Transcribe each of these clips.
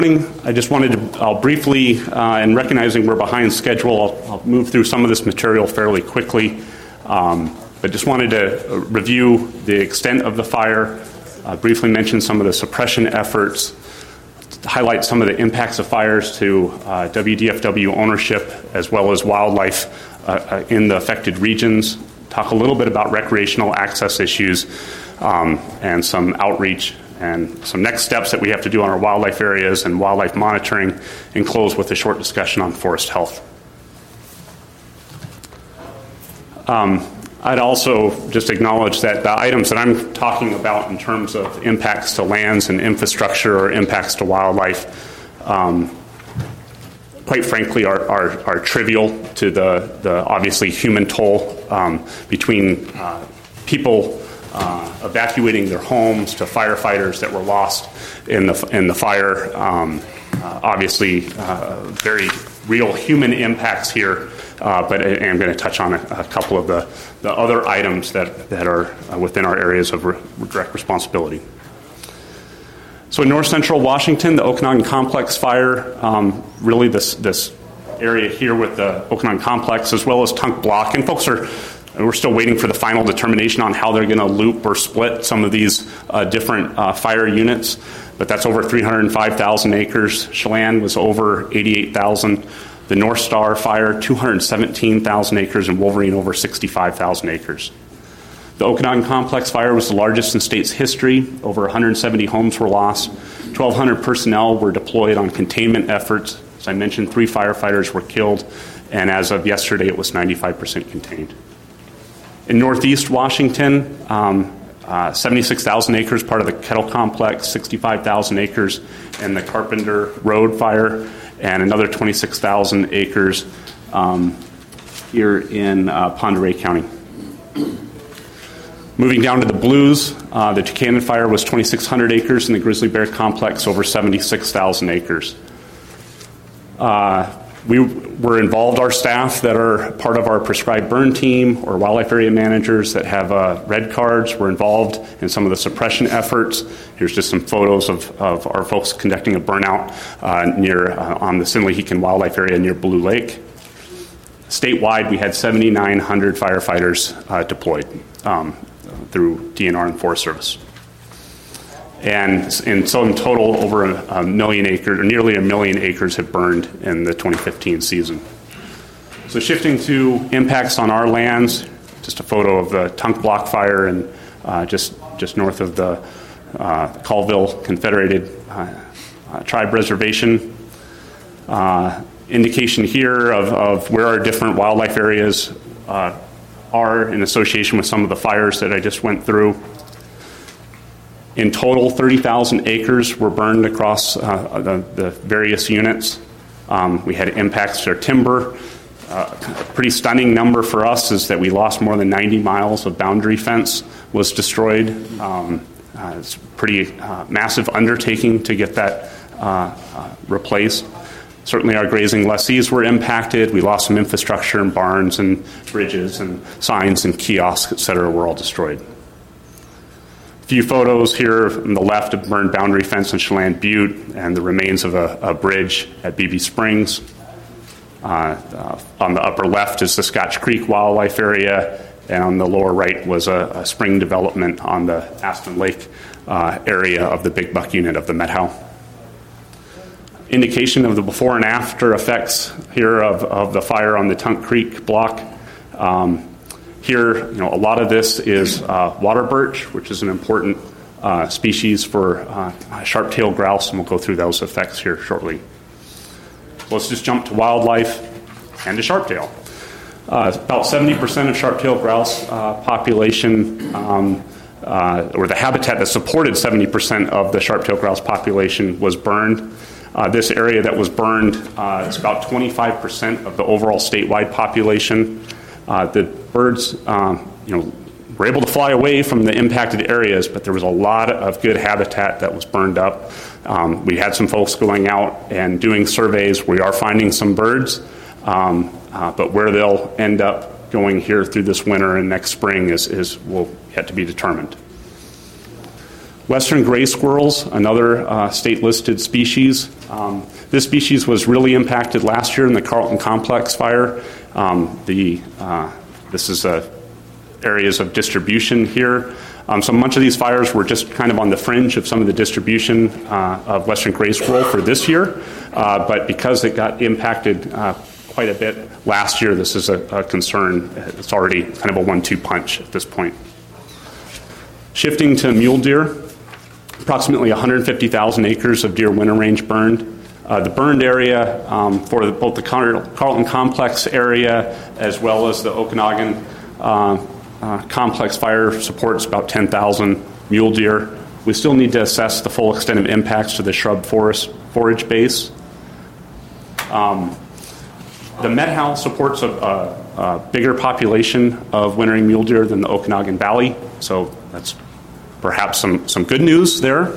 I just wanted to, I'll briefly, in recognizing we're behind schedule, I'll move through some of this material fairly quickly, but just wanted to review the extent of the fire, briefly mention some of the suppression efforts, highlight some of the impacts of fires to WDFW ownership as well as wildlife in the affected regions, talk a little bit about recreational access issues and some outreach and some next steps that we have to do on our wildlife areas and wildlife monitoring, and close with a short discussion on forest health. I'd also just acknowledge that the items that I'm talking about in terms of impacts to lands and infrastructure or impacts to wildlife, quite frankly, are trivial to the obviously human toll between people evacuating their homes to firefighters that were lost in the fire. Obviously, very real human impacts here, but I'm going to touch on a couple of the other items that are within our areas of direct responsibility. So in north central Washington, the Okanagan Complex fire, really this area here with the Okanagan Complex as well as Tunk Block, and we're still waiting for the final determination on how they're going to loop or split some of these different fire units, but that's over 305,000 acres. Chelan was over 88,000. The North Star fire, 217,000 acres, and Wolverine over 65,000 acres. The Okanagan Complex fire was the largest in state's history. Over 170 homes were lost. 1,200 personnel were deployed on containment efforts. As I mentioned, 3 firefighters were killed, and as of yesterday, it was 95% contained. In northeast Washington, 76,000 acres, part of the Kettle Complex, 65,000 acres in the Carpenter Road fire, and another 26,000 acres here in Pend Oreille County. Moving down to the Blues, the Tucannon fire was 2,600 acres in the Grizzly Bear Complex, over 76,000 acres. We were involved, our staff that are part of our prescribed burn team or wildlife area managers that have red cards were involved in some of the suppression efforts. Here's just some photos of our folks conducting a burnout on the Sinlahican Wildlife Area near Blue Lake. Statewide, we had 7,900 firefighters deployed through DNR and Forest Service. And so in total, over a million acres, or nearly a million acres have burned in the 2015 season. So shifting to impacts on our lands, just a photo of the Tunk Block fire and just north of the Colville Confederated Tribe Reservation. Indication here of where our different wildlife areas are in association with some of the fires that I just went through. In total, 30,000 acres were burned across the various units. We had impacts to our timber. A pretty stunning number for us is that we lost more than 90 miles of boundary fence was destroyed. It's a pretty massive undertaking to get that replaced. Certainly our grazing lessees were impacted. We lost some infrastructure and barns and bridges and signs and kiosks, et cetera, were all destroyed. Few photos here on the left of burned boundary fence in Chelan Butte and the remains of a bridge at BB Springs. On the upper left is the Scotch Creek Wildlife Area, and on the lower right was a spring development on the Aston Lake area of the Big Buck unit of the Methow. Indication of the before and after effects here of the fire on the Tunk Creek block. Here, a lot of this is water birch, which is an important species for sharp-tailed grouse, and we'll go through those effects here shortly. Let's just jump to wildlife and to sharp-tail. About 70% of sharp-tailed grouse population, or the habitat that supported 70% of the sharp-tailed grouse population was burned. This area that was burned is about 25% of the overall statewide population. The birds, were able to fly away from the impacted areas, but there was a lot of good habitat that was burned up. We had some folks going out and doing surveys. We are finding some birds, but where they'll end up going here through this winter and next spring is will yet to be determined. Western gray squirrels, another state-listed species. This species was really impacted last year in the Carlton Complex fire. This is areas of distribution here. So much of these fires were just kind of on the fringe of some of the distribution of Western gray squirrel for this year, but because it got impacted quite a bit last year, this is a concern. It's already kind of a 1-2 punch at this point. Shifting to mule deer, approximately 150,000 acres of deer winter range burned. The burned area for both the Carlton Complex area as well as the Okanagan Complex fire supports about 10,000 mule deer. We still need to assess the full extent of impacts to the shrub forage base. The Met-Howe supports a bigger population of wintering mule deer than the Okanagan Valley, so that's perhaps some good news there.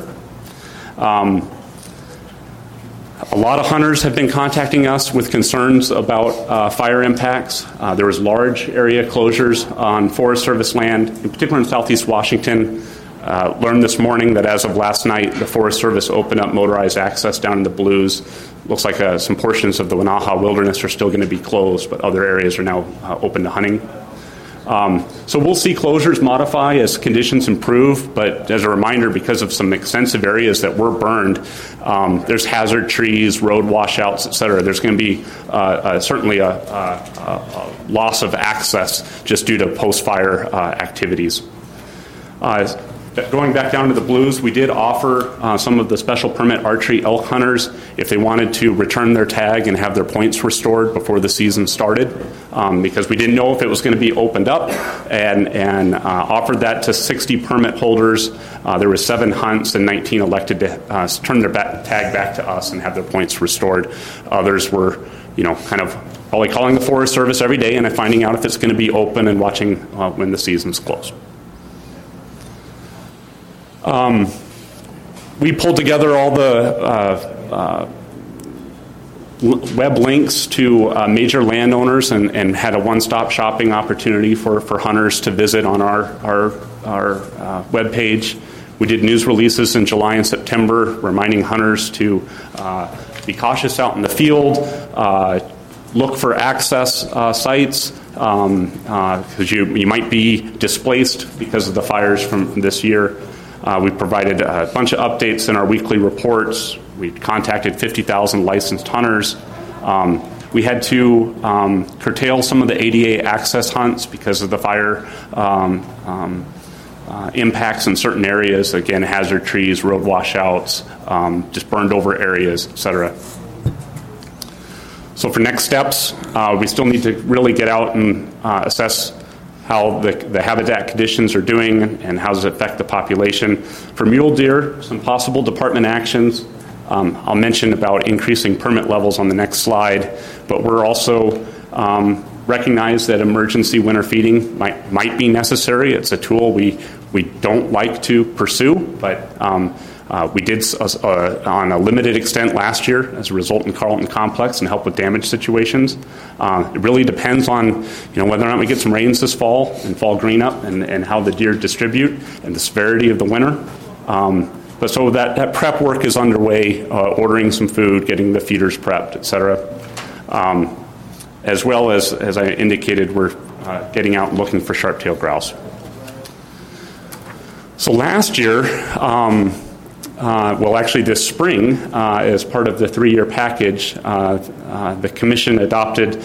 A lot of hunters have been contacting us with concerns about fire impacts. There was large area closures on Forest Service land, in particular in southeast Washington. Learned this morning that as of last night, the Forest Service opened up motorized access down in the Blues. Looks like some portions of the Wenaha Wilderness are still going to be closed, but other areas are now open to hunting. So we'll see closures modify as conditions improve, but as a reminder, because of some extensive areas that were burned, there's hazard trees, road washouts, et cetera. There's going to be certainly a loss of access just due to post-fire activities. Going back down to the Blues, we did offer some of the special permit archery elk hunters if they wanted to return their tag and have their points restored before the season started, because we didn't know if it was going to be opened up, and offered that to 60 permit holders. There were 7 hunts, and 19 elected to turn their tag back to us and have their points restored. Others were, kind of probably calling the Forest Service every day and finding out if it's going to be open and watching when the season's closed. We pulled together all the web links to major landowners and had a one-stop shopping opportunity for hunters to visit on our web page. We did news releases in July and September reminding hunters to be cautious out in the field, look for access sites, because you might be displaced because of the fires from this year. We provided a bunch of updates in our weekly reports. We contacted 50,000 licensed hunters. We had to curtail some of the ADA access hunts because of the fire impacts in certain areas. Again, hazard trees, road washouts, just burned over areas, et cetera. So for next steps, we still need to really get out and assess how the habitat conditions are doing and how does it affect the population. For mule deer, some possible department actions. I'll mention about increasing permit levels on the next slide, but we're also recognize that emergency winter feeding might be necessary. It's a tool we don't like to pursue, but we did on a limited extent last year as a result in Carlton Complex and help with damage situations. It really depends on whether or not we get some rains this fall and fall green up and how the deer distribute and the severity of the winter. But so that prep work is underway, ordering some food, getting the feeders prepped, et cetera. As well as I indicated, we're getting out and looking for sharp-tailed grouse. So last year, actually this spring, as part of the 3-year package, the Commission adopted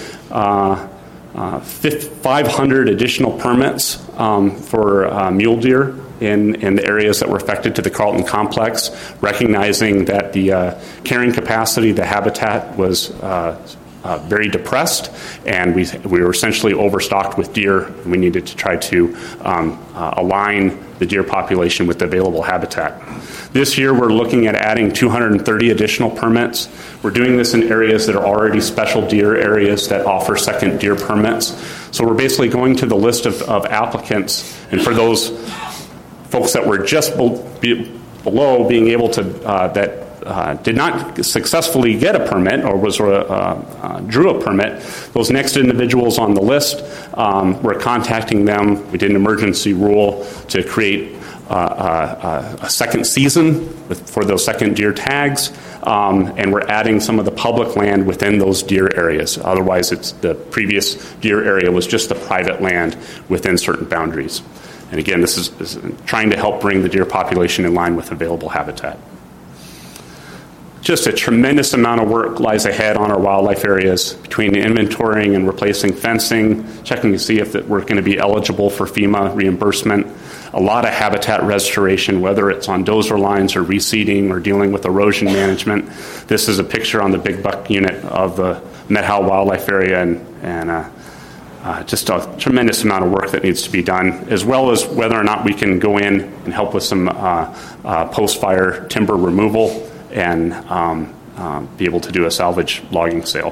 500 additional permits for mule deer in the areas that were affected to the Carlton Complex, recognizing that the carrying capacity, the habitat was very depressed, and we were essentially overstocked with deer. We needed to try to align the deer population with the available habitat. This year, we're looking at adding 230 additional permits. We're doing this in areas that are already special deer areas that offer second deer permits. So we're basically going to the list of applicants, and for those folks that were just below being able to, that did not successfully get a permit or drew a permit, those next individuals on the list, we're contacting them. We did an emergency rule to create a second season for those second deer tags, and we're adding some of the public land within those deer areas. Otherwise, the previous deer area was just the private land within certain boundaries. And again, this is trying to help bring the deer population in line with available habitat. Just a tremendous amount of work lies ahead on our wildlife areas between inventorying and replacing fencing, checking to see if we're going to be eligible for FEMA reimbursement. A lot of habitat restoration, whether it's on dozer lines or reseeding or dealing with erosion management. This is a picture on the Big Buck unit of the Methow Wildlife Area, and just a tremendous amount of work that needs to be done, as well as whether or not we can go in and help with some post-fire timber removal and be able to do a salvage logging sale.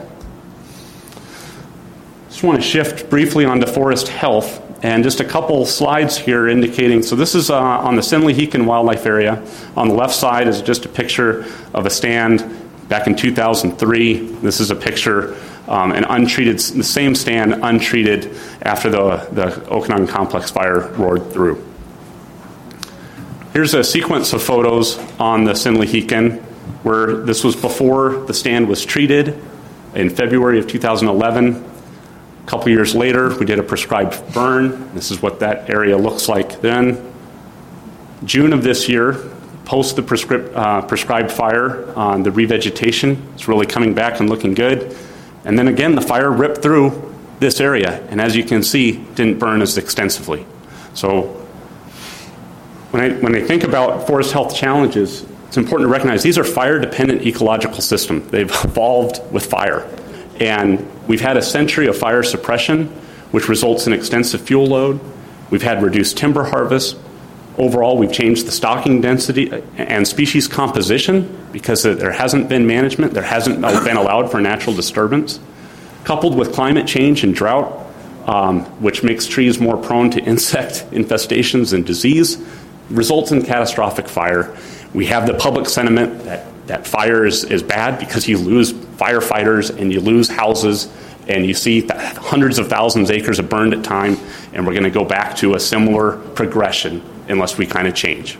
Just want to shift briefly onto forest health, and just a couple slides here indicating, so this is on the Sinley-Heakin Wildlife Area. On the left side is just a picture of a stand back in 2003. This is a picture, an untreated, the same stand untreated after the Okanagan Complex fire roared through. Here's a sequence of photos on the Sinley-Heakin, where this was before the stand was treated in February of 2011. A couple years later, we did a prescribed burn. This is what that area looks like then. June of this year, post the prescribed fire, on the revegetation, it's really coming back and looking good. And then again, the fire ripped through this area, and as you can see, didn't burn as extensively. So when I think about forest health challenges, it's important to recognize these are fire-dependent ecological systems. They've evolved with fire. And we've had a century of fire suppression, which results in extensive fuel load. We've had reduced timber harvest. Overall, we've changed the stocking density and species composition because there hasn't been management. There hasn't been allowed for natural disturbance. Coupled with climate change and drought, which makes trees more prone to insect infestations and disease, results in catastrophic fire. We have the public sentiment that fire is bad because you lose firefighters and you lose houses and you see hundreds of thousands of acres of burned at time, and we're going to go back to a similar progression unless we kind of change.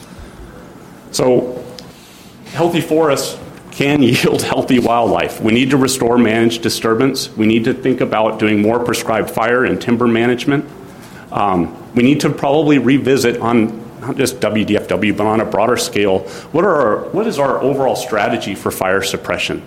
So healthy forests can yield healthy wildlife. We need to restore managed disturbance. We need to think about doing more prescribed fire and timber management. We need to probably revisit on not just WDFW, but on a broader scale, what is our overall strategy for fire suppression?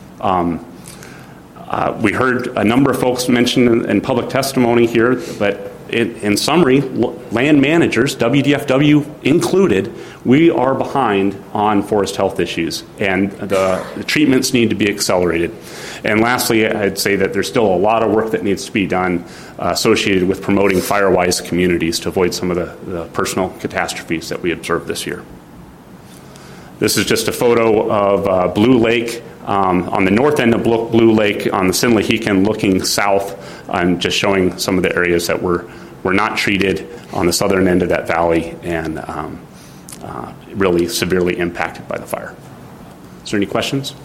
We heard a number of folks mention in public testimony here, but in summary, land managers, WDFW included, we are behind on forest health issues, and the treatments need to be accelerated. And lastly, I'd say that there's still a lot of work that needs to be done associated with promoting fire-wise communities to avoid some of the personal catastrophes that we observed this year. This is just a photo of Blue Lake. On the north end of Blue Lake, on the Sinley-Heakin, looking south, I'm just showing some of the areas that were not treated on the southern end of that valley and really severely impacted by the fire. Is there any questions?